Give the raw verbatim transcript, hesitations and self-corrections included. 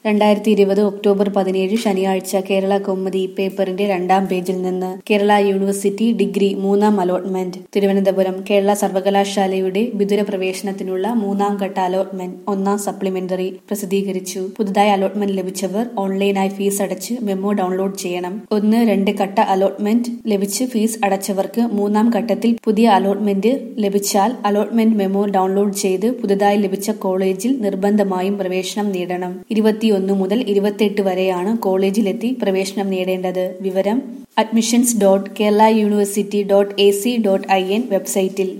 രണ്ടായിരത്തി ഇരുപത് ഒക്ടോബർ പതിനേഴ് ശനിയാഴ്ച കേരള കൗമുദി പേപ്പറിന്റെ രണ്ടാം പേജിൽ നിന്ന് കേരള യൂണിവേഴ്സിറ്റി ഡിഗ്രി മൂന്നാം അലോട്ട്മെന്റ് തിരുവനന്തപുരം കേരള സർവകലാശാലയുടെ ബിദുര പ്രവേശനത്തിനുള്ള മൂന്നാം ഘട്ട അലോട്ട്മെന്റ് ഒന്നാം സപ്ലിമെന്ററി പ്രസിദ്ധീകരിച്ചു. പുതുതായി അലോട്ട്മെന്റ് ലഭിച്ചവർ ഓൺലൈനായി ഫീസ് അടച്ച് മെമ്മോ ഡൗൺലോഡ് ചെയ്യണം. ഒന്ന് രണ്ട് ഘട്ട അലോട്ട്മെന്റ് ലഭിച്ച് ഫീസ് അടച്ചവർക്ക് മൂന്നാം ഘട്ടത്തിൽ പുതിയ അലോട്ട്മെന്റ് ലഭിച്ചാൽ അലോട്ട്മെന്റ് മെമ്മോ ഡൗൺലോഡ് ചെയ്ത് പുതുതായി ലഭിച്ച കോളേജിൽ നിർബന്ധമായും പ്രവേശനം നേടണം. ഇരുപത്തിയൊന്ന് മുതൽ ഇരുപത്തിയെട്ട് വരെയാണ് കോളേജിലെത്തി പ്രവേശനം നേടേണ്ടത്. വിവരം admissions dot Kerala university dot A C dot I N വെബ്സൈറ്റിൽ.